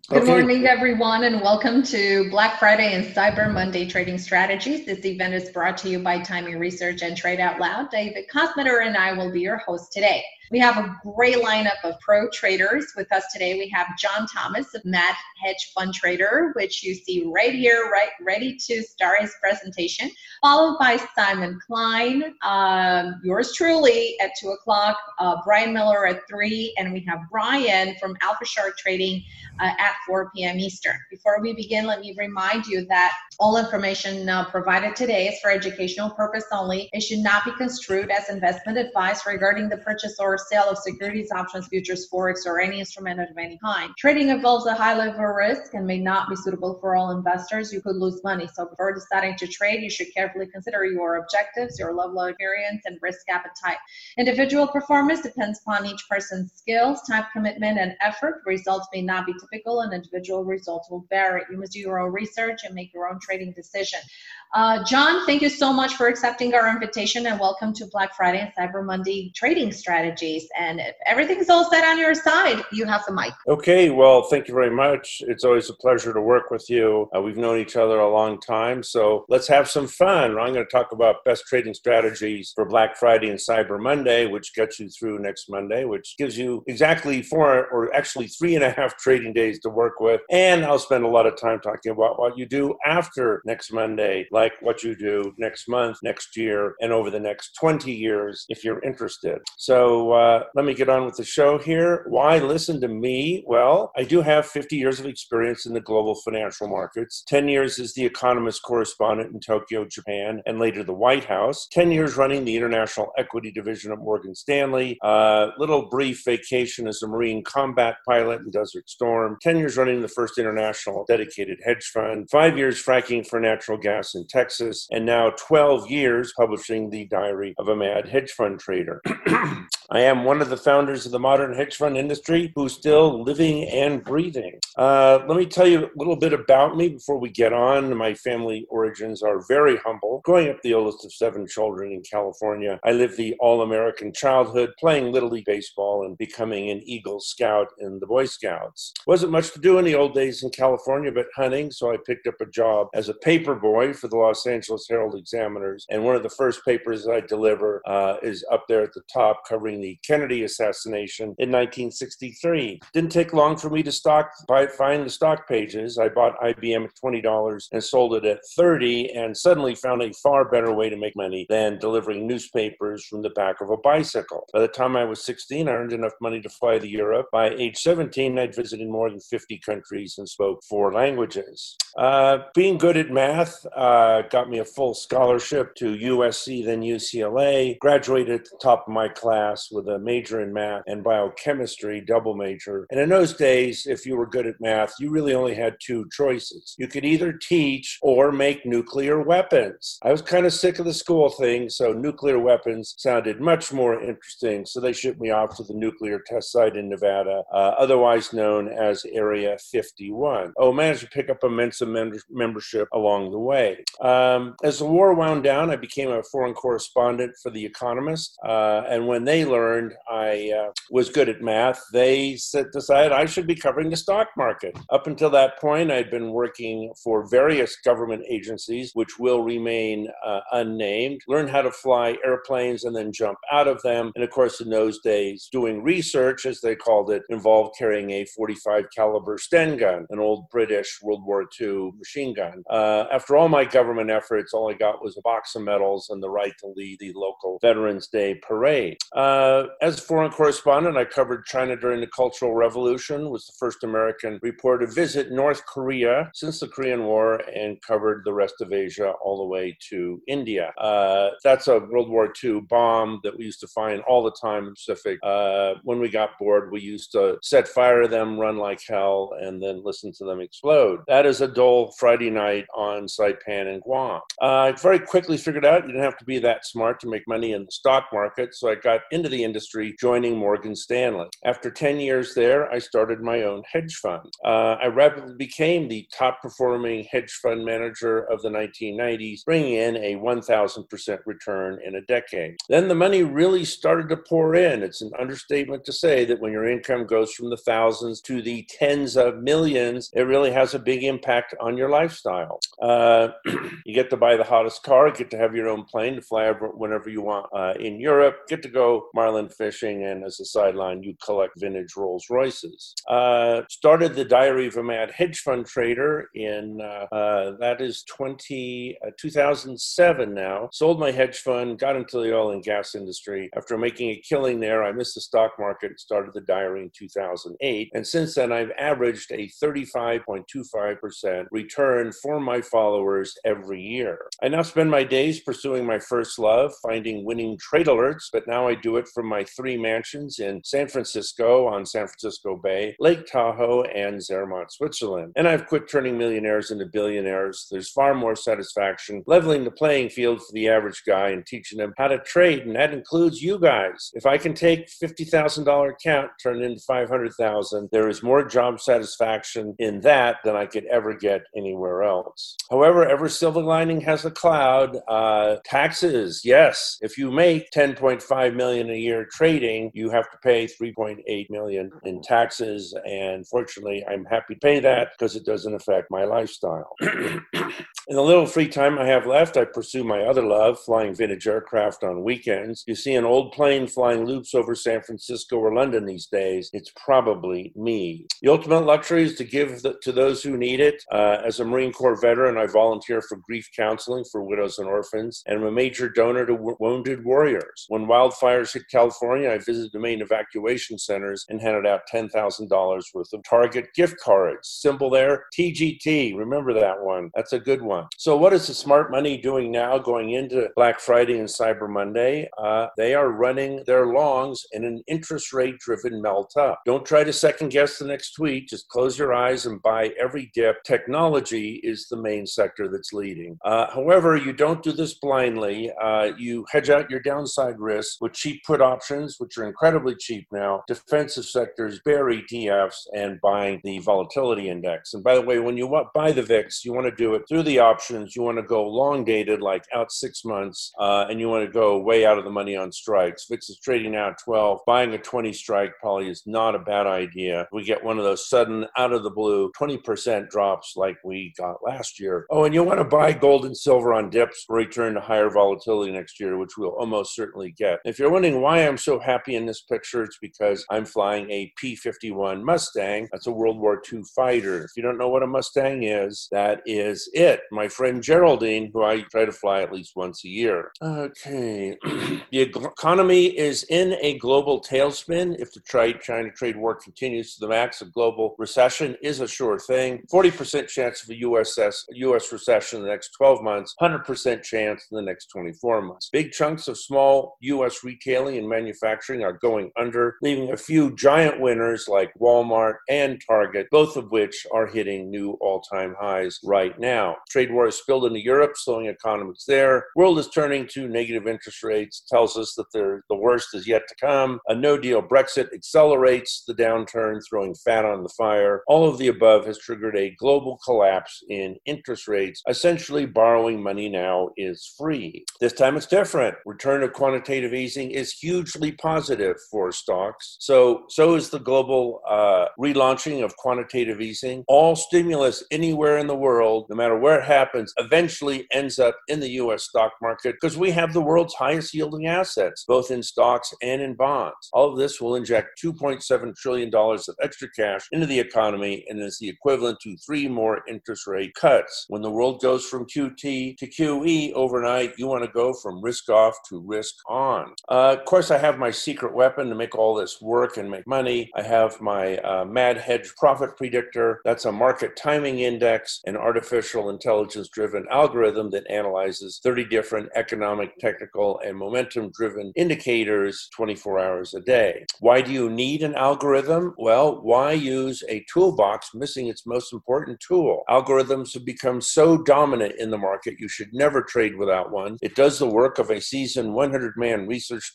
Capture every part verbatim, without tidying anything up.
Good Okay. morning, everyone, and welcome to Black Friday and Cyber Monday Trading Strategies. This event is brought to you by Timing Research and Trade Out Loud. David Kosmeter and I will be your host today. We have a great lineup of pro traders with us today. We have John Thomas of Mad Hedge Fund Trader, which you see right here, right, ready to start his presentation, followed by Simon Klein, um, yours truly at two o'clock, uh, Brian Miller at three, and we have Brian from Alpha Shark Trading uh, at four p.m. Eastern. Before we begin, let me remind you that all information uh, provided today is for educational purpose only. It should not be construed as investment advice regarding the purchase or sale of securities, options, futures, forex, or any instrument of any kind. Trading involves a high level of risk and may not be suitable for all investors. You could lose money. So before deciding to trade, you should carefully consider your objectives, your level of experience, and risk appetite. Individual performance depends upon each person's skills, time commitment, and effort. Results may not be typical, and individual results will vary. You must do your own research and make your own trading decision. Uh, John, thank you so much for accepting our invitation, and welcome to Black Friday and Cyber Monday Trading Strategies. And if everything's all set on your side, you have the mic. Okay, well, thank you very much. It's always a pleasure to work with you. Uh, we've known each other a long time, so let's have some fun. I'm going to talk about best trading strategies for Black Friday and Cyber Monday, which gets you through next Monday, which gives you exactly four or actually three and a half trading days to work with. And I'll spend a lot of time talking about what you do after next Monday, like what you do next month, next year, and over the next twenty years if you're interested. So uh, let me get on with the show here. Why listen to me? Well, I do have fifty years of experience in the global financial markets, ten years as the economist correspondent in Tokyo, Japan, and later the White House, ten years running the international equity division at Morgan Stanley, a uh, little brief vacation as a Marine combat pilot in Desert Storm, ten years running the first international dedicated hedge fund, five years fracking for natural gas in Texas, and now twelve years publishing the Diary of a Mad Hedge Fund Trader. I am one of the founders of the modern hedge fund industry who's still living and breathing. Uh, let me tell you a little bit about me before we get on. My family origins are very humble. Growing up the oldest of seven children in California, I lived the all-American childhood, playing Little League Baseball and becoming an Eagle Scout in the Boy Scouts. Wasn't much to do in the old days in California but hunting, so I picked up a job as a paper boy for the Los Angeles Herald Examiners, and one of the first papers I deliver uh, is up there at the top, covering the Kennedy assassination in nineteen sixty-three. Didn't take long for me to stock, buy, find the stock pages. I bought I B M at twenty dollars and sold it at thirty dollars, and suddenly found a far better way to make money than delivering newspapers from the back of a bicycle. By the time I was sixteen, I earned enough money to fly to Europe. By age seventeen, I'd visited more than fifty countries and spoke four languages. Uh, being good at math uh, got me a full scholarship to U S C, then U C L A. Graduated at the top of my class with a major in math and biochemistry, double major. And in those days, if you were good at math, you really only had two choices. You could either teach or make nuclear weapons. I was kind of sick of the school thing, so nuclear weapons sounded much more interesting. So they shipped me off to the nuclear test site in Nevada, uh, otherwise known as Area fifty-one. Oh, managed to pick up a Mensa mem- membership along the way. Um, as the war wound down, I became a foreign correspondent for The Economist, uh, and when they learned I uh, was good at math, they said, decided I should be covering the stock market. Up until that point, I'd been working for various government agencies, which will remain uh, unnamed, learned how to fly airplanes and then jump out of them. And of course, in those days, doing research, as they called it, involved carrying a forty-five caliber Sten gun, an old British World War Two machine gun. Uh, after all my government efforts, all I got was a box of medals and the right to lead the local Veterans Day parade. Uh, as a foreign correspondent, I covered China during the Cultural Revolution, was the first American reporter to visit North Korea since the Korean War, and covered the rest of Asia all the way to India. Uh, that's a World War Two bomb that we used to find all the time in the Pacific. Uh, when we got bored, we used to set fire to them, run like hell, and then listen to them explode. That is a dull Friday night on Saipan and Guam. Uh, I very quickly figured out you didn't have to be that smart to make money in the stock market, so I got into the industry, joining Morgan Stanley. After ten years there, I started my own hedge fund. Uh, I rapidly became the top performing hedge fund manager of the nineteen nineties, bringing in a one thousand percent return in a decade. Then the money really started to pour in. It's an understatement to say that when your income goes from the thousands to the tens of millions, it really has a big impact on your lifestyle. Uh, you get to buy the hottest car, get to have your own plane to fly over whenever you want uh, in Europe, get to go marlin fishing, and as a sideline, you collect vintage Rolls Royces. Uh, started the Diary of a Mad Hedge Fund Trader in, uh, uh, that is twenty, uh, two thousand seven now. Sold my hedge fund, got into the oil and gas industry. After making a killing there, I missed the stock market and started the Diary in two thousand eight. And since then, I've averaged a thirty-five point two five percent return for my followers every year. I now spend my days pursuing my first love, finding winning trade alerts, but now I do it from my three mansions in San Francisco on San Francisco Bay, Lake Tahoe, and Zermatt, Switzerland. And I've quit turning millionaires into billionaires. There's far more satisfaction leveling the playing field for the average guy and teaching them how to trade, and that includes you guys. If I can take fifty thousand dollars account, turn it into five hundred thousand dollars, there is more job satisfaction in that than I could ever get anywhere else. However, every silver lining has a cloud. Uh, taxes, yes. If you make ten point five million dollars a year trading, you have to pay three point eight million dollars in taxes, and fortunately, I'm happy to pay that because it doesn't affect my lifestyle. In the little free time I have left, I pursue my other love, flying vintage aircraft on weekends. You see an old plane flying loops over San Francisco or London these days, it's probably me. The ultimate luxury is to give the, to those who need it. Uh, as a Marine Corps veteran, I volunteer for grief counseling for widows and orphans, and I'm a major donor to w- wounded warriors. When wildfires hit California, I visited the main evacuation centers and handed out ten thousand dollars worth of Target gift cards. Symbol there, T G T. Remember that one. That's a good one. So what is the smart money doing now going into Black Friday and Cyber Monday? Uh, they are running their longs in an interest rate driven melt up. Don't try to second guess the next tweet. Just close your eyes and buy every dip. Technology is the main sector that's leading. Uh, however, you don't do this blindly. Uh, you hedge out your downside risk with cheap put options, which are incredibly cheap now, defensive sectors, bear E T Fs, and buying the volatility index. And by the way, when you want, buy the V I X, you want to do it through the options. You want to go long dated, like out six months, uh, and you want to go way out of the money on strikes. V I X is trading now at twelve. Buying a twenty strike probably is not a bad idea. We get one of those sudden, out of the blue, twenty percent drops like we got last year. Oh, and you want to buy gold and silver on dips for return to higher volatility next year, which we'll almost certainly get. If you're wondering why I'm so happy in this picture, it's because I'm flying a P fifty-one Mustang. That's a World War Two fighter. If you don't know what a Mustang is, that is it. My friend Geraldine, who I try to fly at least once a year. Okay. The economy is in a global tailspin. If the China trade war continues to the max, a global recession is a sure thing. forty percent chance of a U S U S recession in the next twelve months, one hundred percent chance in the next twenty-four months. Big chunks of small U S retailing and manufacturing are going under, leaving a few giant winners like Walmart and Target, both of which are hitting new all-time highs right now. Trade war has spilled into Europe, slowing economics there. World is turning to negative interest rates, tells us that the worst is yet to come. A no-deal Brexit accelerates the downturn, throwing fat on the fire. All of the above has triggered a global collapse in interest rates. Essentially, borrowing money now is free. This time it's different. Return of quantitative easing is hugely positive for stocks. So, so is the global uh, relaunching of quantitative easing. All stimulus anywhere in the world, no matter where it happens, eventually ends up in the U S stock market because we have the world's highest yielding assets, both in stocks and in bonds. All of this will inject two point seven trillion dollars of extra cash into the economy and is the equivalent to three more interest rate cuts. When the world goes from Q T to Q E overnight, you want to go from risk off to risk on. Uh, of course, I have my secret weapon to make all this work and make money. I have my uh, Mad Hedge Profit Predictor. That's a market timing index, an artificial intelligence-driven algorithm that analyzes thirty different economic, technical, and momentum-driven indicators twenty-four hours a day. Why do you need an algorithm? Well, why use a toolbox missing its most important tool? Algorithms have become so dominant in the market, you should never trade without one. It does the work of a seasoned one hundred man research department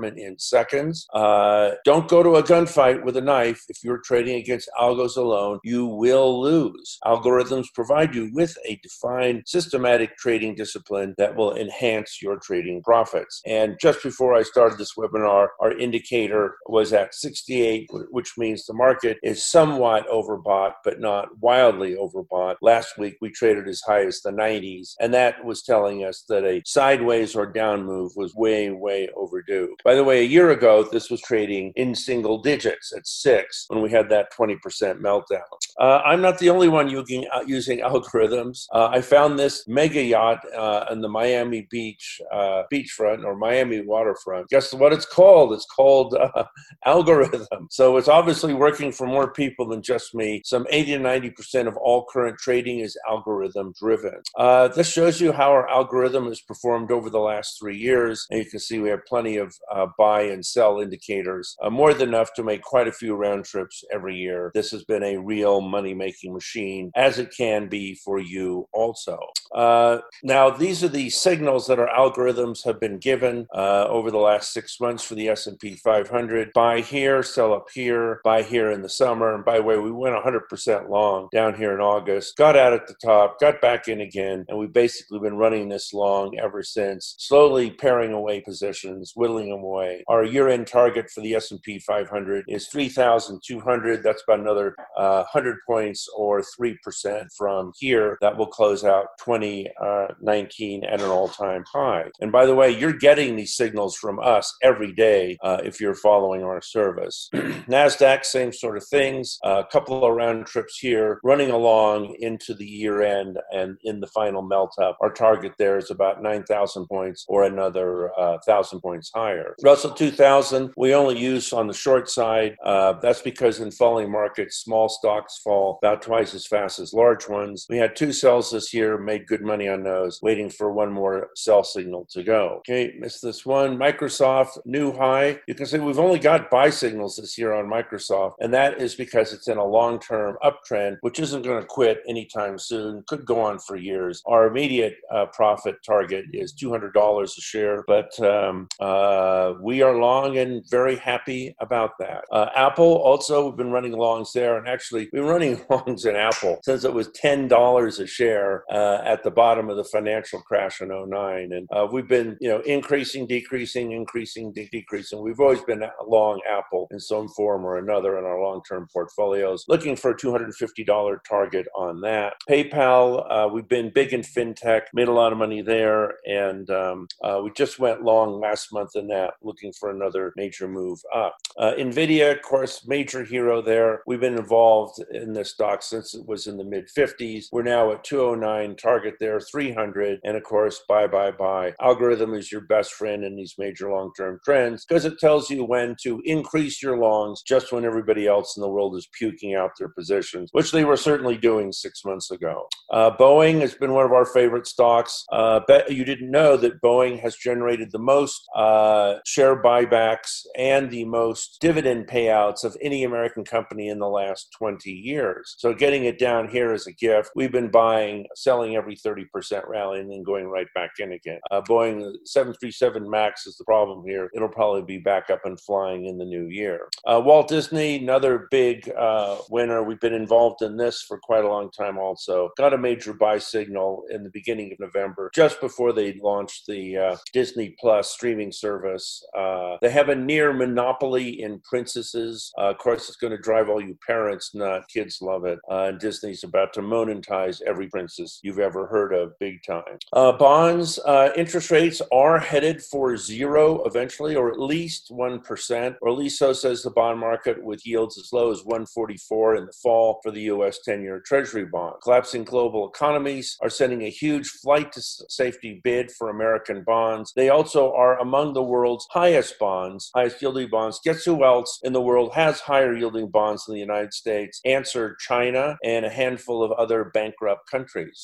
determined in seconds. Uh, don't go to a gunfight with a knife. If you're trading against algos alone, you will lose. Algorithms provide you with a defined, systematic trading discipline that will enhance your trading profits. And just before I started this webinar, our indicator was at sixty-eight, which means the market is somewhat overbought, but not wildly overbought. Last week, we traded as high as the nineties, and that was telling us that a sideways or down move was way, way overdue. By the way, a year ago, this was trading in single digits at six when we had that twenty percent meltdown. Uh, I'm not the only one using, uh, using algorithms. Uh, I found this mega yacht uh, on the Miami Beach uh, beachfront or Miami waterfront. Guess what it's called? It's called uh, Algorithm. So it's obviously working for more people than just me. Some eighty to ninety percent of all current trading is algorithm driven. Uh, this shows you how our algorithm has performed over the last three years. And you can see we have plenty of uh, buy and sell indicators, uh, more than enough to make quite a few round trips every year. This has been a real money-making machine, as it can be for you also. Uh, now, these are the signals that our algorithms have been given uh, over the last six months for the S and P five hundred. Buy here, sell up here, buy here in the summer. And by the way, we went one hundred percent long down here in August, got out at the top, got back in again, and we've basically been running this long ever since, slowly paring away positions, whittling them away. Our year-end target for the S and P five hundred is three thousand two hundred. That's about another uh, one hundred points or three percent from here. That will close out twenty nineteen at an all-time high. And by the way, you're getting these signals from us every day uh, if you're following our service. NASDAQ, same sort of things. A uh, couple of round trips here, running along into the year end and in the final melt up. Our target there is about nine thousand points or another uh, one thousand points higher. Russell two thousand, we only use on the short side. Uh, that's because in falling markets, small stocks fall about twice as fast as large ones. We had two sells this year, made good money on those, waiting for one more sell signal to go. Okay, missed this one. Microsoft, new high. You can see we've only got buy signals this year on Microsoft, and that is because it's in a long-term uptrend, which isn't going to quit anytime soon, could go on for years. Our immediate uh, profit target is two hundred dollars a share, but um, uh, we are long and very happy about that. Uh, Apple, also, we've been running longs there, and actually, we've been running longs in Apple since it was ten dollars a share uh, at the bottom of the financial crash in oh nine, and uh, we've been, you know, increasing, decreasing, increasing, de- decreasing. We've always been long Apple in some form or another in our long-term portfolios, looking for a two hundred fifty dollars target on that. PayPal, uh, we've been big in fintech, made a lot of money there, and um, uh, we just went long last month in that, looking for another major move up. Uh, NVIDIA, of course, major hero there. We've been involved in this stock since it was in the mid fifties. We're now at two oh nine, target there, three hundred, and of course, buy, buy, buy. Algorithm is your best friend in these major long-term trends because it tells you when to increase your longs just when everybody else in the world is puking out their positions, which they were certainly doing six months ago. Uh, Boeing has been one of our favorite stocks. Uh, bet you didn't know that Boeing has generated the most uh, share buybacks and the most dividend payouts of any American company in the last twenty years. So getting it down here is a gift. We've been buying, selling every thirty percent rally and then going right back in again. Uh, Boeing seven thirty-seven MAX is the problem here. It'll probably be back up and flying in the new year. Uh, Walt Disney, another big uh, winner. We've been involved in this for quite a long time also. Got a major buy signal in the beginning of November, just before they launched the uh, Disney Plus streaming service. Uh, they have a near monopoly in princesses. Uh, of course, it's going to drive all you parents nuts. Kids love it. Uh, and Disney's about to monetize every princess you've ever heard of big time. Uh, bonds, uh, interest rates are headed for zero eventually, or at least one percent, or at least so says the bond market, with yields as low as one forty-four in the fall for the U S ten-year Treasury bond. Collapsing global economies are sending a huge flight to safety bid for American bonds. They also are among the world's highest bonds, highest yielding bonds. Guess who else in the world has higher yielding bonds than the United States? Answer: China and a handful of other bankrupt countries who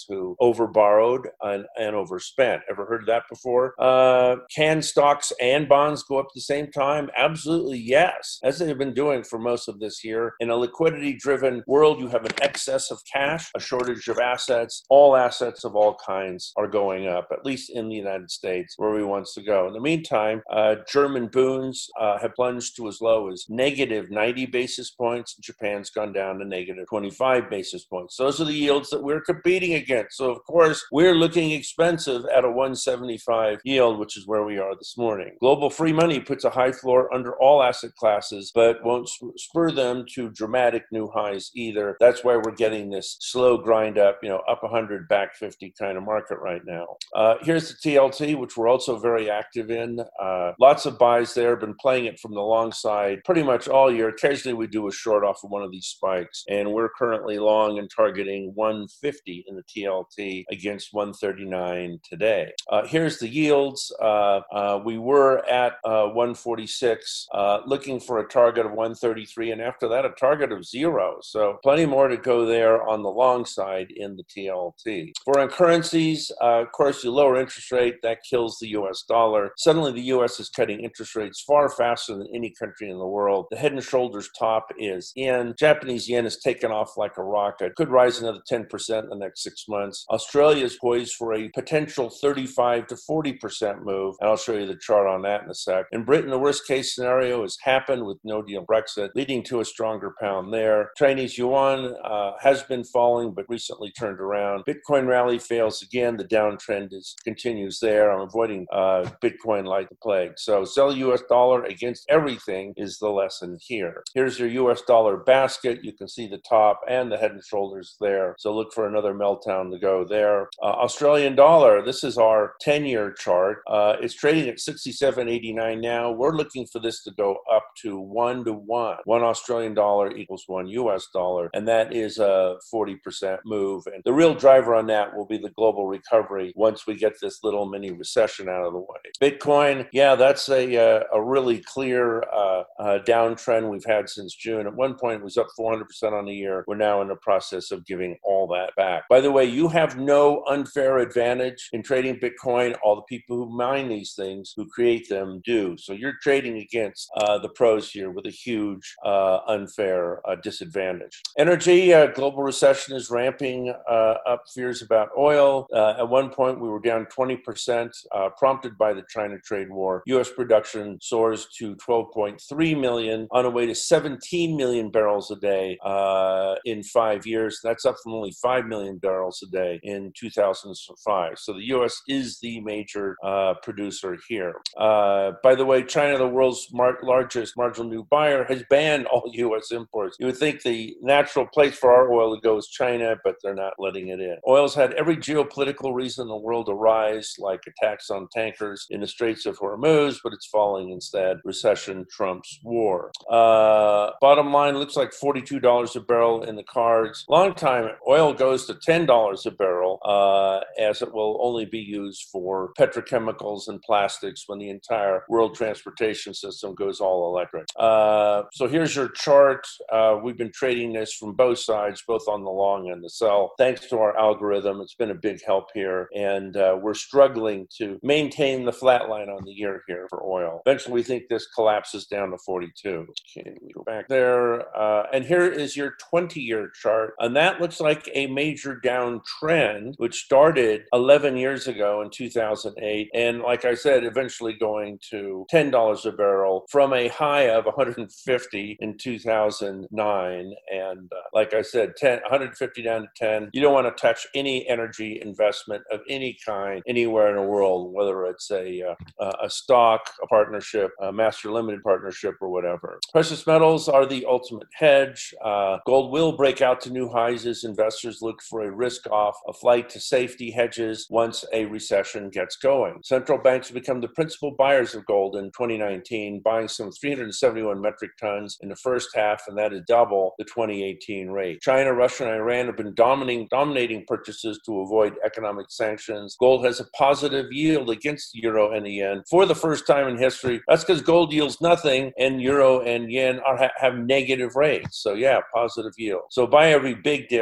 overborrowed and, and overspent. Ever heard that before? Uh, can stocks and bonds go up at the same time? Absolutely yes, as they have been doing for most of this year. In a liquidity-driven world, you have an excess of cash, a shortage of assets. All assets of all kinds are going up, at least in the United States, where we want to go. In the meantime, uh, German boons uh, have plunged to as low as negative ninety basis points. Japan's gone down to negative twenty-five basis points. Those are the yields that we're competing against. So, of course, we're looking expensive at a one seventy-five yield, which is where we are this morning. Global free money puts a high floor under all asset classes, but won't spur them to dramatic new highs either. That's why we're getting this slow grind up, you know, up one hundred, back fifty kind of market right now. Uh, here's the T L T, which we're also very active in. Uh, lots of buys there, been playing it from the long side pretty much all year. Occasionally we do a short off of one of these spikes, and we're currently long and targeting one fifty in the T L T against one thirty-nine today. Uh, here's the yields. Uh, uh, we were at uh, one forty-six, uh, looking for a target of one thirty-three, and after that a target of zero. So plenty more to go there on the long side in the T L T. Foreign currencies, uh, of course, you lower interest rate, that kills the U S dollar. Suddenly the U S is cutting interest rates far faster than any country in the world. The head and shoulders top is in. Japanese yen has taken off like a rocket. Could rise another ten percent in the next six months. Australia is poised for a potential thirty-five to forty percent move, and I'll show you the chart on that in a sec. In Britain, the worst case scenario has happened with no deal Brexit, leading to a stronger pound there. Chinese yuan uh, has been falling, but recently turned around. Bitcoin rally fails again. The downtrend is continues there. I'm avoiding uh, Bitcoin like the plague. So sell U S dollar against everything is the lesson here. Here's your U S dollar basket. You can see the top and the head and shoulders there. So look for another meltdown to go there. Uh, Australian dollar. This is our ten-year chart. Uh, it's trading at sixty-seven eighty-nine now. We're looking for this to go up to one to one. One Australian dollar equals one U S dollar, and that is a forty percent move. And the real driver on that will be the global recovery once we get this little mini recession out of the way. Bitcoin, yeah, that's a a, a really clear uh, uh, downtrend we've had since June. At one point, it was up four hundred percent on the year. We're now in the process of giving all that back. By the way, you have no unfair advantage in trading Bitcoin. All the people who mine these things, who create them, do. So you're trading against uh, the pros here with a huge uh, unfair uh, disadvantage. Energy, uh, global recession is ramping uh, up fears about oil. Uh, at one point, we were down twenty percent, uh, prompted by the China trade war. U S production soars to twelve point three million, on a way to seventeen million barrels a day uh, in five years. That's up from only five million barrels a day in two thousand five. So the U S is the major uh, producer here. Uh, by the way, China, the world's mar- largest marginal new buyer, has banned all U S imports. You would think the natural place for our oil to go is China, but they're not letting it in. Oil's had every geopolitical reason in the world to rise, like attacks on tankers in the Straits of Hormuz, but it's falling instead. Recession trumps war. Uh, bottom line, looks like forty-two dollars a barrel in the cards. Long time, oil goes to ten dollars a barrel, uh, as it will only be used for petrochemicals and plastics when the entire world transportation system goes all electric. Uh, so here's your chart. Uh, we've been trading this from both sides, both on the long and the sell. Thanks to our algorithm, it's been a big help here, and uh, we're struggling to maintain the flat line on the year here for oil. Eventually, we think this collapses down to forty-two. Okay, we go back there, uh, and here is your twenty-year chart, and that looks like a major downtrend, which started eleven years ago in two thousand eight, and like I said, eventually going to ten dollars a barrel from a high of one hundred fifty in two thousand nine, and uh, like I said, ten, one hundred fifty down to ten. You don't want to touch any energy investment of any kind anywhere in the world, whether it's a uh, a stock, a partnership, a master limited partnership, or whatever. Precious metals are the ultimate hedge. Uh, gold will break out to new highs as investors look for a risk-off, a flight to safety hedges once a recession gets going. Central banks have become the principal buyers of gold in twenty nineteen, buying some three hundred seventy-one metric tons in the first half, and that is double the twenty eighteen rate. China, Russia, and Iran have been dominating, dominating purchases to avoid economic sanctions. Gold has a positive yield against the euro and the yen for the first time in history. That's because gold yields nothing, and euro and yen are, have negative rates. So yeah, positive yield. So buy every big dip in gold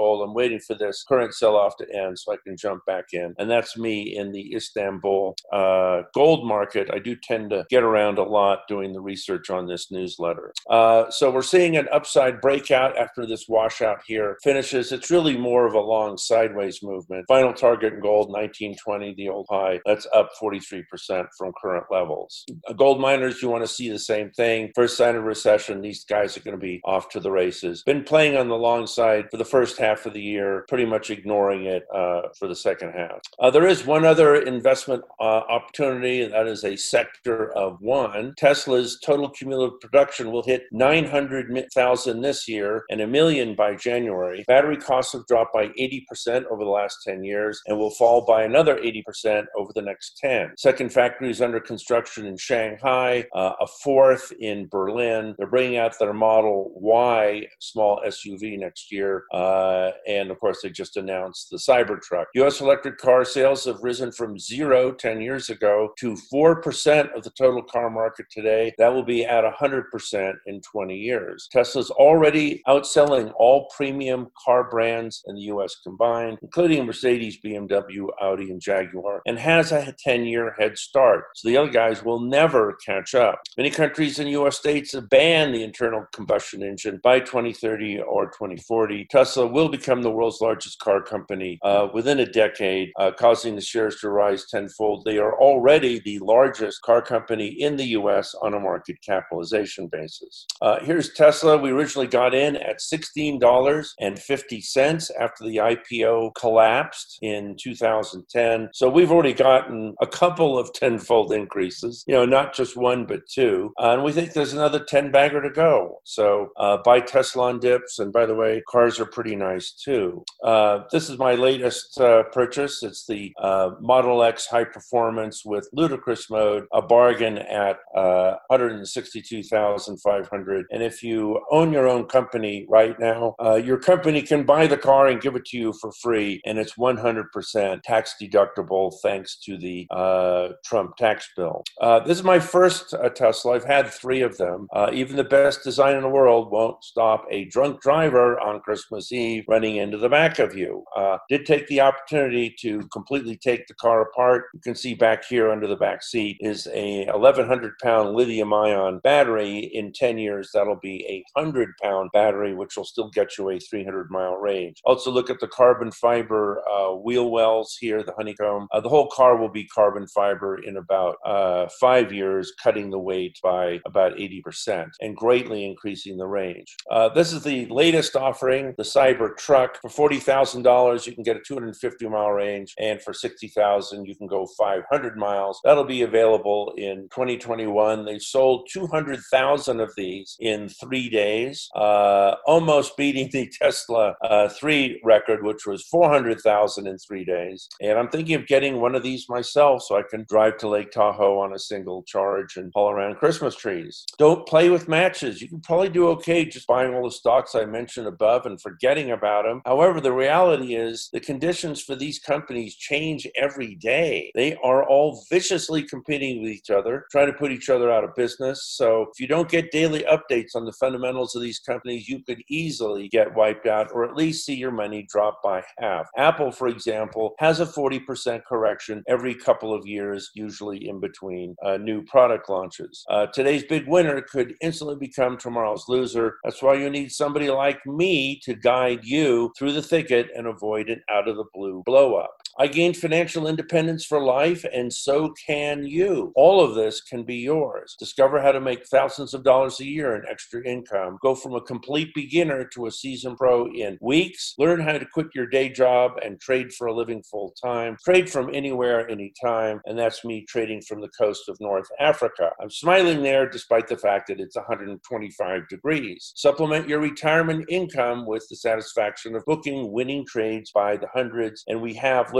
gold. I'm waiting for this current sell-off to end so I can jump back in. And that's me in the Istanbul uh, gold market. I do tend to get around a lot doing the research on this newsletter. Uh, so we're seeing an upside breakout after this washout here finishes. It's really more of a long sideways movement. Final target in gold, nineteen twenty, the old high. That's up forty-three percent from current levels. Uh, gold miners, you want to see the same thing. First sign of recession, these guys are going to be off to the races. Been playing on the long side for the first half of the year, pretty much ignoring it uh, for the second half. Uh, there is one other investment uh, opportunity, and that is a sector of one. Tesla's total cumulative production will hit nine hundred thousand this year and a million by January. Battery costs have dropped by eighty percent over the last ten years and will fall by another eighty percent over the next ten. Second factory is under construction in Shanghai, uh, a fourth in Berlin. They're bringing out their Model Y small S U V next year. Uh, and of course, they just announced the Cybertruck. U S electric car sales have risen from zero ten years ago to four percent of the total car market today. That will be at one hundred percent in twenty years. Tesla's already outselling all premium car brands in the U S combined, including Mercedes, B M W, Audi, and Jaguar, and has a ten-year head start. So the other guys will never catch up. Many countries and U S states have banned the internal combustion engine by twenty thirty or twenty forty. Tesla will become the world's largest car company uh, within a decade, uh, causing the shares to rise tenfold. They are already the largest car company in the U S on a market capitalization basis. Uh, here's Tesla. We originally got in at sixteen dollars and fifty cents after the I P O collapsed in two thousand ten. So we've already gotten a couple of tenfold increases, you know, not just one, but two. Uh, and we think there's another ten bagger to go. So uh, buy Tesla on dips. And by the way, cars are pretty nice too. Uh, this is my latest uh, purchase. It's the uh, Model X High Performance with Ludicrous Mode, a bargain at uh, one hundred sixty-two thousand five hundred dollars. And if you own your own company right now, uh, your company can buy the car and give it to you for free. And it's one hundred percent tax deductible thanks to the uh, Trump tax bill. Uh, this is my first uh, Tesla. I've had three of them. Uh, even the best design in the world won't stop a drunk driver on Christmas Eve running into the back of you. Uh, did take the opportunity to completely take the car apart. You can see back here under the back seat is a eleven hundred pound lithium ion battery. In ten years, that'll be a one hundred pound battery, which will still get you a three hundred mile range. Also look at the carbon fiber uh, wheel wells here, the honeycomb. Uh, the whole car will be carbon fiber in about uh, five years, cutting the weight by about eighty percent and greatly increasing the range. Uh, this is the latest offering, the Cybertruck. For forty thousand dollars, you can get a two hundred fifty mile range, and for sixty thousand dollars, you can go five hundred miles. That'll be available in twenty twenty-one. They've sold two hundred thousand of these in three days, uh, almost beating the Tesla uh, three record, which was four hundred thousand in three days. And I'm thinking of getting one of these myself so I can drive to Lake Tahoe on a single charge and haul around Christmas trees. Don't play with matches. You can probably do okay just buying all the stocks I mentioned above and forgetting about them. However, the reality is the conditions for these companies change every day. They are all viciously competing with each other, trying to put each other out of business. So if you don't get daily updates on the fundamentals of these companies, you could easily get wiped out or at least see your money drop by half. Apple, for example, has a forty percent correction every couple of years, usually in between uh, new product launches. Uh, today's big winner could instantly become tomorrow's loser. That's why you need somebody like me to guide you through the thicket and avoid an out-of-the-blue blow-up. I gained financial independence for life, and so can you. All of this can be yours. Discover how to make thousands of dollars a year in extra income. Go from a complete beginner to a seasoned pro in weeks. Learn how to quit your day job and trade for a living full time. Trade from anywhere, anytime. And that's me trading from the coast of North Africa. I'm smiling there despite the fact that it's one hundred twenty-five degrees. Supplement your retirement income with the satisfaction of booking winning trades by the hundreds. And we have literally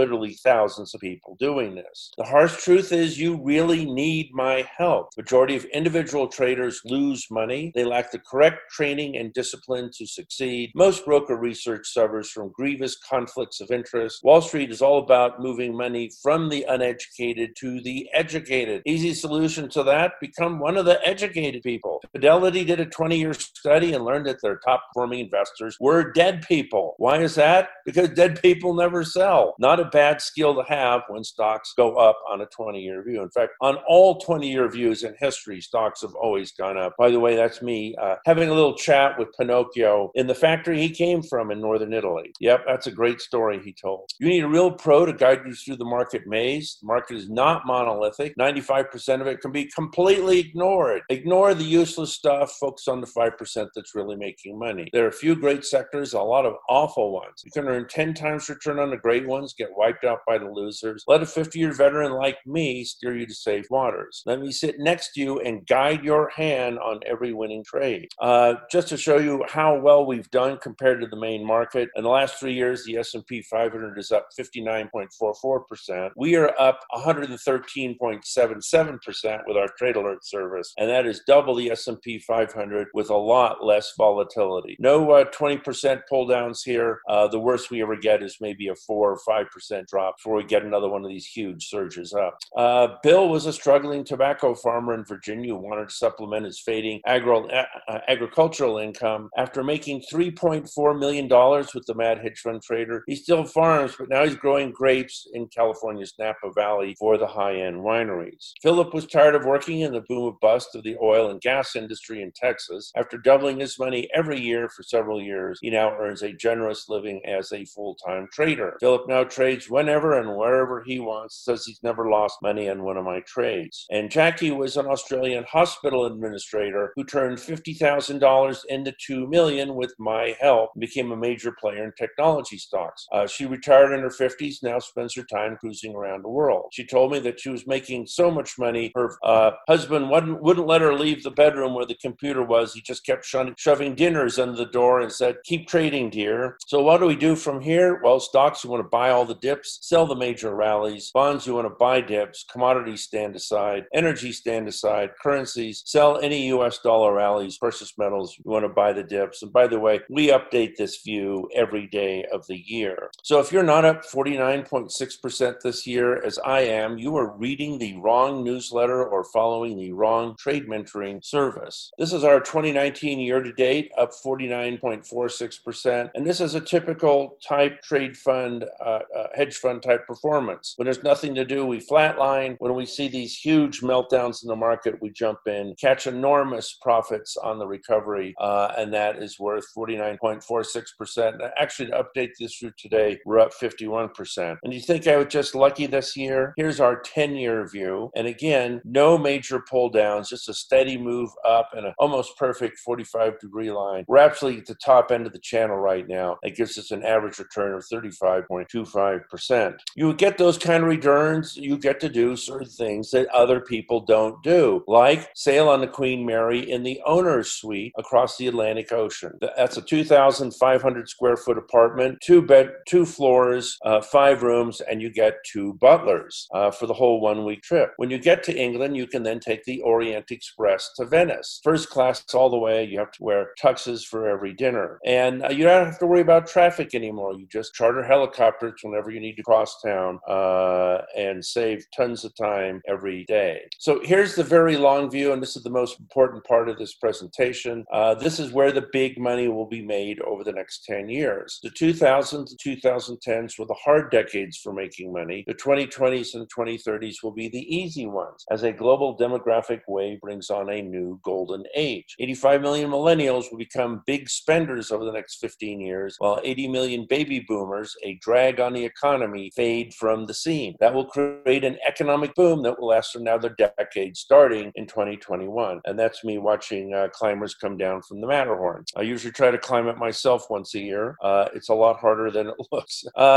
literally thousands of people doing this. The harsh truth is you really need my help. Majority of individual traders lose money. They lack the correct training and discipline to succeed. Most broker research suffers from grievous conflicts of interest. Wall Street is all about moving money from the uneducated to the educated. Easy solution to that, become one of the educated people. Fidelity did a twenty-year study and learned that their top-performing investors were dead people. Why is that? Because dead people never sell. Not a bad skill to have when stocks go up on a twenty-year view. In fact, on all twenty-year views in history, stocks have always gone up. By the way, that's me uh, having a little chat with Pinocchio in the factory he came from in northern Italy. Yep, that's a great story he told. You need a real pro to guide you through the market maze. The market is not monolithic. ninety-five percent of it can be completely ignored. Ignore the useless stuff. Focus on the five percent that's really making money. There are a few great sectors, a lot of awful ones. You can earn ten times return on the great ones, get wiped out by the losers. Let a fifty-year veteran like me steer you to safe waters. Let me sit next to you and guide your hand on every winning trade. Uh, just to show you how well we've done compared to the main market, in the last three years, the S and P five hundred is up fifty-nine point four four percent. We are up one hundred thirteen point seven seven percent with our Trade Alert service, and that is double the S and P five hundred with a lot less volatility. No uh, twenty percent pull downs here. Uh, the worst we ever get is maybe a four or five percent drop before we get another one of these huge surges up. Uh, Bill was a struggling tobacco farmer in Virginia who wanted to supplement his fading agro, uh, agricultural income. After making three point four million dollars with the mad hedge fund trader, he still farms, but now he's growing grapes in California's Napa Valley for the high-end wineries. Philip was tired of working in the boom and bust of the oil and gas industry in Texas. After doubling his money every year for several years, he now earns a generous living as a full-time trader. Philip now trades whenever and wherever he wants, says he's never lost money on one of my trades. And Jackie was an Australian hospital administrator who turned fifty thousand dollars into two million dollars with my help and became a major player in technology stocks. Uh, she retired in her fifties, now spends her time cruising around the world. She told me that she was making so much money, her uh, husband wouldn't, wouldn't let her leave the bedroom where the computer was. He just kept sho- shoving dinners under the door and said, "Keep trading, dear." So what do we do from here? Well, stocks, you want to buy all the dips, sell the major rallies. Bonds, you want to buy dips. Commodities, stand aside. Energy, stand aside. Currencies, sell any U S dollar rallies. Precious metals, you want to buy the dips. And by the way, we update this view every day of the year. So if you're not up forty-nine point six percent this year, as I am, you are reading the wrong newsletter or following the wrong trade mentoring service. This is our twenty nineteen year-to-date, up forty-nine point four six percent. And this is a typical type trade fund, uh, uh, hedge fund type performance. When there's nothing to do, we flatline. When we see these huge meltdowns in the market, we jump in, catch enormous profits on the recovery, uh, and that is worth forty-nine point four six percent. Actually, to update this route today, we're up fifty-one percent. And you think I was just lucky this year? Here's our ten-year view. And again, no major pull downs, just a steady move up and an almost perfect forty-five degree line. We're absolutely at the top end of the channel right now. That gives us an average return of thirty-five point two five percent. You get those kind of returns, you get to do certain things that other people don't do, like sail on the Queen Mary in the owner's suite across the Atlantic Ocean. That's a two thousand five hundred square foot apartment, two bed, two floors, uh, five rooms, and you get two butlers uh, for the whole one week trip. When you get to England, you can then take the Orient Express to Venice. First class all the way. You have to wear tuxes for every dinner. And uh, you don't have to worry about traffic anymore. You just charter helicopters whenever you need to cross town uh, and save tons of time every day. So here's the very long view, and this is the most important part of this presentation. Uh, this is where the big money will be made over the next ten years. The two thousands and two thousand tens were the hard decades for making money. The twenty twenties and twenty thirties will be the easy ones as a global demographic wave brings on a new golden age. eighty-five million millennials will become big spenders over the next fifteen years, while eighty million baby boomers, a drag on the economy, fade from the scene. That will create an economic boom that will last for another decade starting in twenty twenty-one. And that's me watching uh, climbers come down from the Matterhorn. I usually try to climb it myself once a year. Uh, it's a lot harder than it looks. Uh,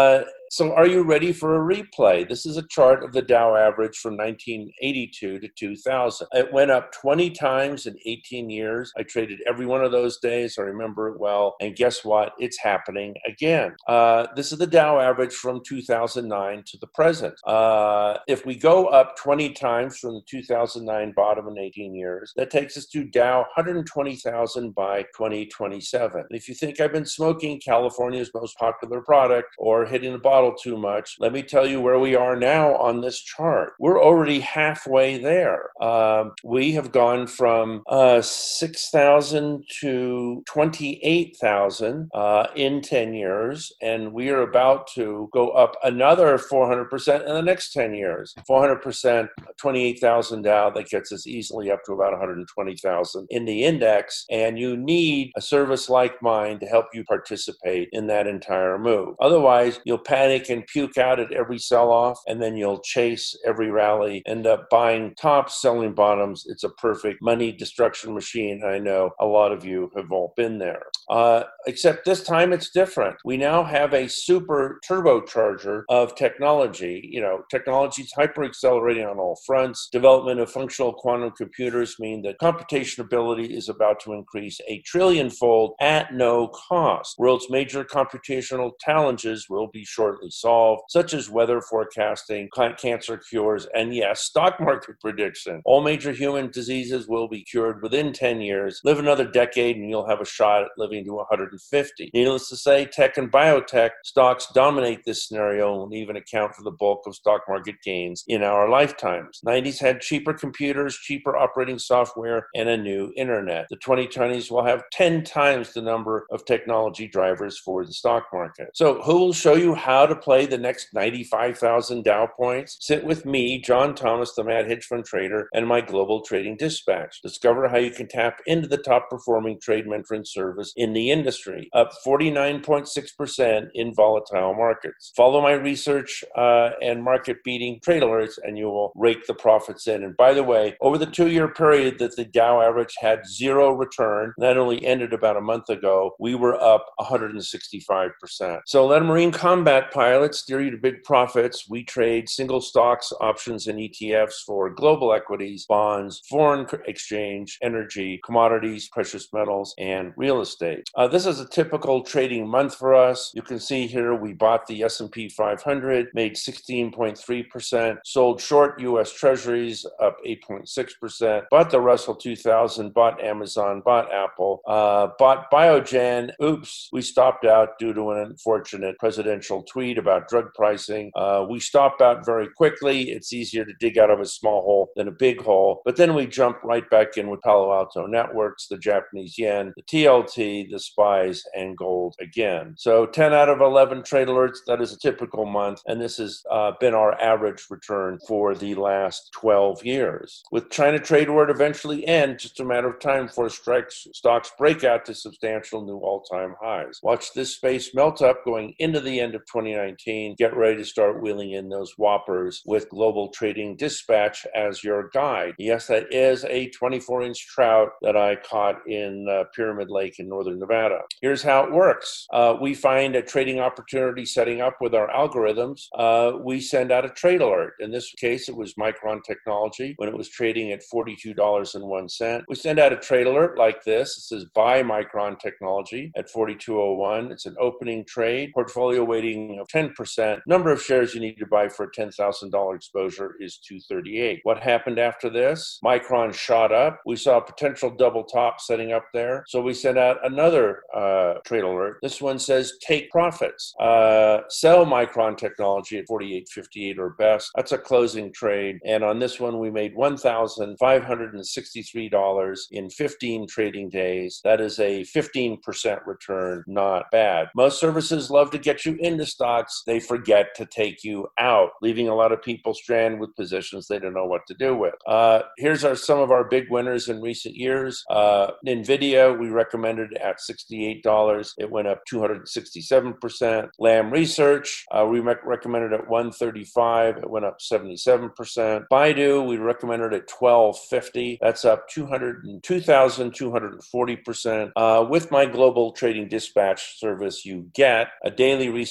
So are you ready for a replay? This is a chart of the Dow average from nineteen eighty-two to two thousand. It went up twenty times in eighteen years. I traded every one of those days. I remember it well. And guess what? It's happening again. Uh, this is the Dow average from two thousand nine to the present. Uh, if we go up twenty times from the two thousand nine bottom in eighteen years, that takes us to Dow one hundred twenty thousand by twenty twenty-seven. And if you think I've been smoking California's most popular product or hitting the bottle too much, let me tell you where we are now on this chart. We're already halfway there. Um, we have gone from uh, six thousand to twenty-eight thousand uh, in ten years, and we are about to go up another four hundred percent in the next ten years. four hundred percent, twenty-eight thousand Dow, that gets us easily up to about one hundred twenty thousand in the index, and you need a service like mine to help you participate in that entire move. Otherwise, you'll panic and puke out at every sell-off, and then you'll chase every rally, end up buying tops, selling bottoms. It's a perfect money destruction machine. I know a lot of you have all been there. Uh, except this time it's different. We now have a super turbocharger of technology. You know, technology is hyper accelerating on all fronts. Development of functional quantum computers mean that computation ability is about to increase a trillion fold at no cost. World's major computational challenges will be shortly solved, such as weather forecasting, cancer cures, and yes, stock market prediction. All major human diseases will be cured within ten years. Live another decade and you'll have a shot at living to one hundred fifty. Needless to say, tech and biotech stocks dominate this scenario and even account for the bulk of stock market gains in our lifetimes. nineties had cheaper computers, cheaper operating software, and a new internet. The twenty twenties will have ten times the number of technology drivers for the stock market. So who will show you how to play the next ninety-five thousand Dow points? Sit with me, John Thomas, the Mad Hedge Fund Trader, and my Global Trading Dispatch. Discover how you can tap into the top performing trade mentoring service in the industry, up forty-nine point six percent in volatile markets. Follow my research uh, and market-beating trade alerts, and you will rake the profits in. And by the way, over the two-year period that the Dow average had zero return, that only ended about a month ago, we were up one hundred sixty-five percent. So let a Marine combat pilot steer you to big profits. We trade single stocks, options, and E T Fs for global equities, bonds, foreign exchange, energy, commodities, precious metals, and real estate. Uh, this is a typical trading month for us. You can see here we bought the S and P five hundred, made sixteen point three percent, sold short U S Treasuries, up eight point six percent, bought the Russell two thousand, bought Amazon, bought Apple, uh, bought Biogen. Oops, we stopped out due to an unfortunate presidential tweet about drug pricing. Uh, we stopped out very quickly. It's easier to dig out of a small hole than a big hole. But then we jumped right back in with Palo Alto Networks, the Japanese yen, the T L T, the SPYs, and gold again. So ten out of eleven trade alerts, that is a typical month. And this has uh, been our average return for the last twelve years. With China trade war to eventually end, just a matter of time before strikes, stocks break out to substantial new all-time highs. Watch this space melt up going into the end of twenty nineteen. Get ready to start wheeling in those whoppers with Global Trading Dispatch as your guide. Yes, that is a twenty-four inch trout that I caught in uh, Pyramid Lake in northern Nevada. Here's how it works. Uh, we find a trading opportunity setting up with our algorithms. Uh, we send out a trade alert. In this case, it was Micron Technology when it was trading at forty-two dollars and one cent. We send out a trade alert like this. It says buy Micron Technology at forty-two oh one. It's an opening trade. Portfolio weighting of ten percent. Number of shares you need to buy for a ten thousand dollars exposure is two thirty-eight. What happened after this? Micron shot up. We saw a potential double top setting up there. So we sent out another uh, trade alert. This one says take profits. Uh, sell Micron Technology at forty-eight fifty-eight or best. That's a closing trade. And on this one, we made one thousand five hundred sixty-three dollars in fifteen trading days. That is a fifteen percent return. Not bad. Most services love to get you into stocks. They forget to take you out, leaving a lot of people stranded with positions they don't know what to do with. Uh, here's our, some of our big winners in recent years. Uh, NVIDIA, we recommended at sixty-eight dollars. It went up two hundred sixty-seven percent. Lam Research, uh, we rec- recommended at one thirty-five. It went up seventy-seven percent. Baidu, we recommended at twelve fifty. That's up two thousand two hundred forty percent. Uh, with my Global Trading Dispatch service, you get a daily research news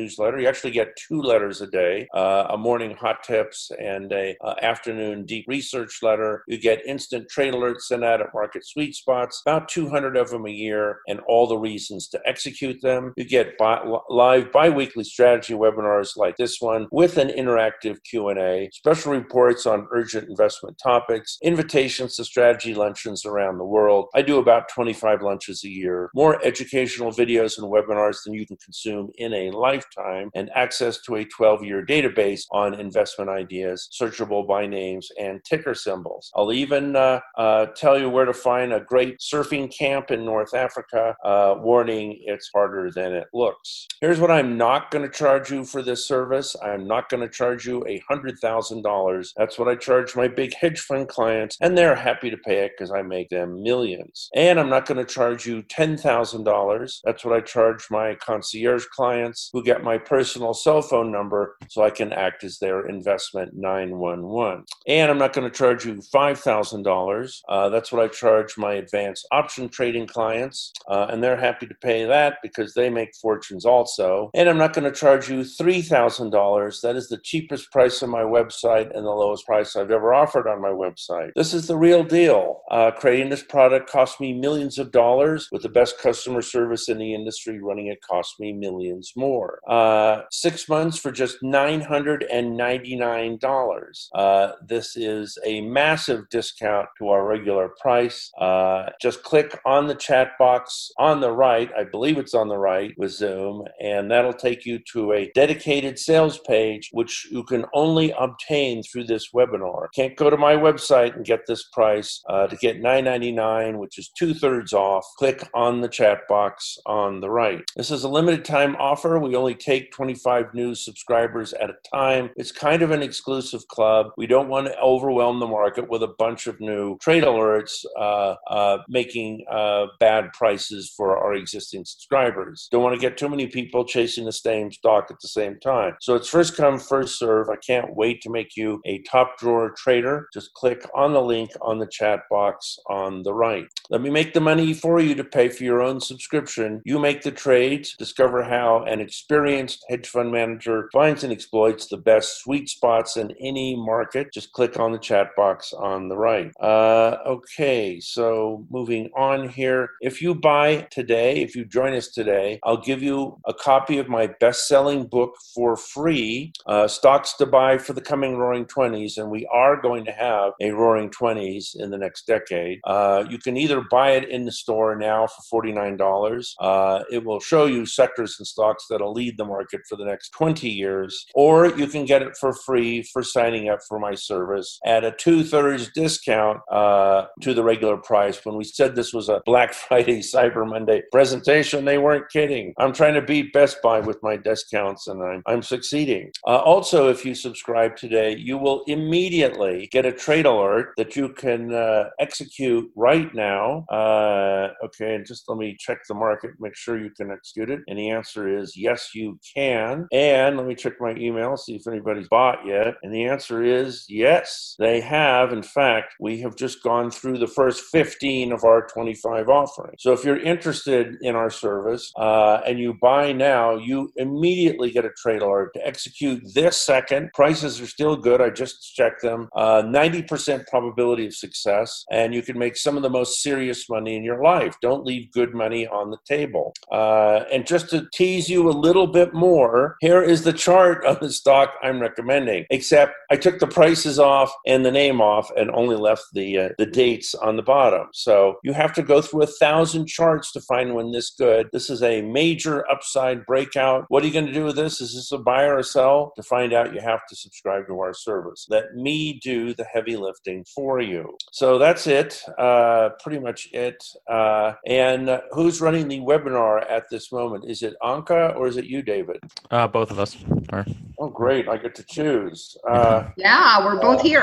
newsletter. You actually get two letters a day, uh, a morning hot tips and a uh, afternoon deep research letter. You get instant trade alerts sent out at market sweet spots, about two hundred of them a year, and all the reasons to execute them. You get bi- live bi-weekly strategy webinars like this one with an interactive Q and A, special reports on urgent investment topics, invitations to strategy luncheons around the world. I do about twenty-five lunches a year, more educational videos and webinars than you can consume in a lifetime, and access to a twelve-year database on investment ideas, searchable by names and ticker symbols. I'll even uh, uh, tell you where to find a great surfing camp in North Africa. Uh, warning, it's harder than it looks. Here's what I'm not going to charge you for this service. I'm not going to charge you one hundred thousand dollars. That's what I charge my big hedge fund clients, and they're happy to pay it because I make them millions. And I'm not going to charge you ten thousand dollars. That's what I charge my concierge clients who get my personal cell phone number so I can act as their investment nine one one. And I'm not going to charge you five thousand dollars. Uh, that's what I charge my advanced option trading clients, uh, and they're happy to pay that because they make fortunes also. And I'm not going to charge you three thousand dollars. That is the cheapest price on my website and the lowest price I've ever offered on my website. This is the real deal. Uh, creating this product cost me millions of dollars. With the best customer service in the industry running it cost me millions more. Uh, six months for just nine hundred ninety-nine dollars. Uh, this is a massive discount to our regular price. Uh, just click on the chat box on the right. I believe it's on the right with Zoom, and that'll take you to a dedicated sales page, which you can only obtain through this webinar. Can't go to my website and get this price. Uh, to get nine ninety-nine, which is two-thirds off, click on the chat box on the right. This is a limited time offer. We only take twenty-five new subscribers at a time. It's kind of an exclusive club. We don't want to overwhelm the market with a bunch of new trade alerts uh, uh, making uh, bad prices for our existing subscribers. Don't want to get too many people chasing the same stock at the same time. So it's first come, first serve. I can't wait to make you a top drawer trader. Just click on the link on the chat box on the right. Let me make the money for you to pay for your own subscription. You make the trades. Discover how an experienced hedge fund manager finds and exploits the best sweet spots in any market. Just click on the chat box on the right. Uh, okay, so moving on here. If you buy today, if you join us today, I'll give you a copy of my best-selling book for free, uh, Stocks to Buy for the Coming Roaring Twenties, and we are going to have a Roaring Twenties in the next decade. Uh, you can either buy it in the store now for forty-nine dollars. Uh, it will show you sectors and stocks that'll lead the market for the next twenty years, or you can get it for free for signing up for my service at a two-thirds discount uh, to the regular price. When we said this was a Black Friday, Cyber Monday presentation, they weren't kidding. I'm trying to beat Best Buy with my discounts, and I'm, I'm succeeding. Uh, also, if you subscribe today, you will immediately get a trade alert that you can uh, execute right now. Uh, okay, and just let me check the market, make sure you can execute it. And the answer is yes, you can. And let me check my email, see if anybody's bought yet. And the answer is yes, they have. In fact, we have just gone through the first fifteen of our twenty-five offerings. So if you're interested in our service uh, and you buy now, you immediately get a trade alert to execute this second. Prices are still good. I just checked them. Uh, ninety percent probability of success, and you can make some of the most serious money in your life. Don't leave good money on the table. Uh, and just to tease you a little bit more, here is the chart of the stock I'm recommending, except I took the prices off and the name off and only left the uh, the dates on the bottom. So you have to go through a thousand charts to find one this good. This is a major upside breakout. What are you going to do with this? Is this a buy or a sell? To find out, you have to subscribe to our service. Let me do the heavy lifting for you. So that's it, uh, pretty much it. Uh, and uh, who's running the webinar at this moment? Is it Anka or is it you, David? Uh, both of us are. Oh, great. I get to choose. Uh, yeah, we're both uh, here.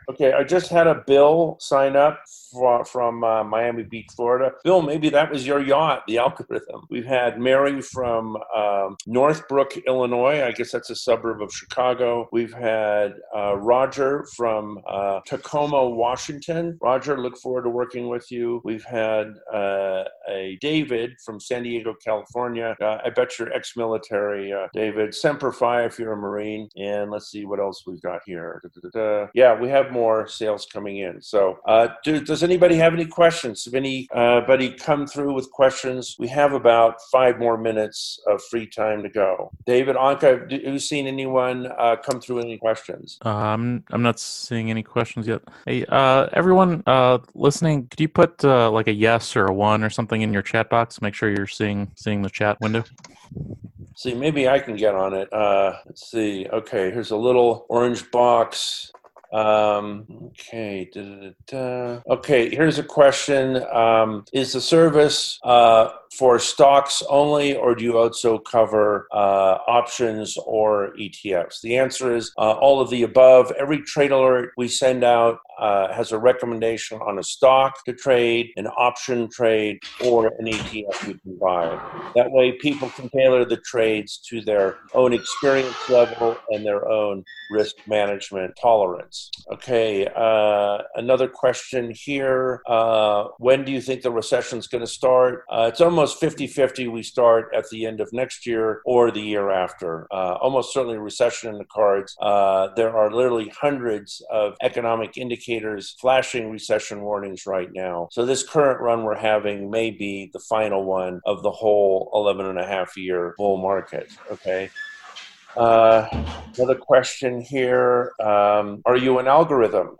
Okay, I just had a Bill sign up for, from uh, Miami Beach, Florida. Bill, maybe that was your yacht, the algorithm. We've had Mary from um, Northbrook, Illinois. I guess that's a suburb of Chicago. We've had uh, Roger from uh, Tacoma, Washington. Roger, look forward to working with you. We've had uh, a David from San Diego, California. Uh, I bet you're ex-military, uh, David. Semper Fi if you're a Marine. And let's see what else we've got here. Da, da, da, da. Yeah, we have more sales coming in. So uh, do, does anybody have any questions? Have anybody come through with questions? We have about five more minutes of free time to go. David, Anka, have you seen anyone uh, come through any questions? Uh, I'm I'm not seeing any questions yet. Hey, uh, everyone uh, listening, could you put uh, like a yes or a one or something in your chat box? Make sure you're seeing seeing the chat window. See, maybe I can get on it. Uh, let's see. Okay, here's a little orange box. Um, okay. Da, da, da. Okay, here's a question. Um, is the service uh, for stocks only, or do you also cover uh, options or E T Fs? The answer is uh, all of the above. Every trade alert we send out uh, has a recommendation on a stock to trade, an option trade, or an E T F you can buy. That way people can tailor the trades to their own experience level and their own risk management tolerance. Okay, uh, another question here. Uh, when do you think the recession is going to start? Uh, it's almost fifty-fifty. We start at the end of next year or the year after. Uh, almost certainly recession in the cards. Uh, there are literally hundreds of economic indicators flashing recession warnings right now. So this current run we're having may be the final one of the whole eleven and a half year bull market, okay? Uh, another question here. Um, are you an algorithm?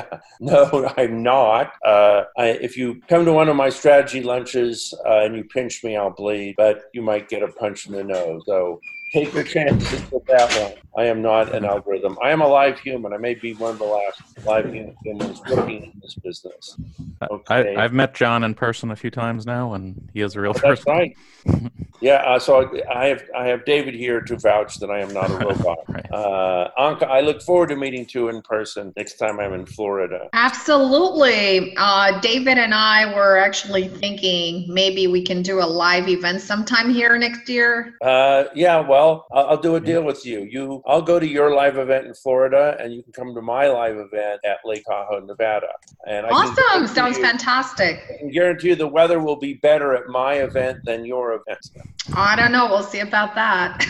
No, I'm not. Uh, I, if you come to one of my strategy lunches uh, and you pinch me, I'll bleed, but you might get a punch in the nose. So take your chances with that one. I am not an algorithm. I am a live human. I may be one of the last live humans working in this business. Okay. I, I've met John in person a few times now, and he is a real Oh, person. that's right. Yeah, uh, so I have I have David here to vouch that I am not a robot. Right. uh, Anka, I look forward to meeting you in person next time I'm in Florida. Absolutely. Uh, David and I were actually thinking maybe we can do a live event sometime here next year. Uh, yeah, well, I'll, I'll do a deal with you. You, I'll go to your live event in Florida, and you can come to my live event at Lake Tahoe, Nevada. And I Awesome. Sounds you, fantastic. I can guarantee you the weather will be better at my event than your event. I don't know. We'll see about that.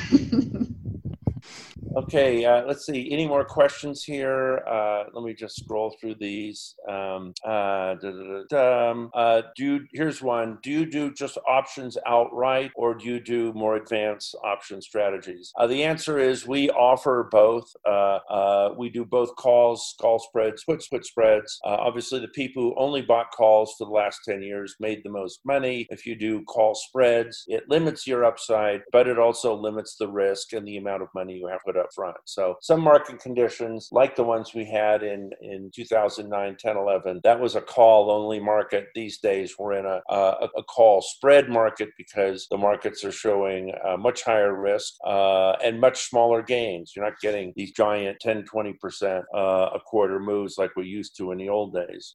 Okay, uh, let's see. Any more questions here? Uh, let me just scroll through these. Um, uh, da, da, da, um, uh, do you, here's one. Do you do just options outright, or do you do more advanced option strategies? Uh, the answer is we offer both. Uh, uh, we do both calls, call spreads, put put spreads. Uh, obviously, the people who only bought calls for the last ten years made the most money. If you do call spreads, it limits your upside, but it also limits the risk and the amount of money you have to put up front. So some market conditions, like the ones we had in, in two thousand nine, ten, eleven, that was a call only market. These days we're in a, a, a call spread market because the markets are showing uh, much higher risk uh, and much smaller gains. You're not getting these giant ten, twenty percent uh, a quarter moves like we used to in the old days.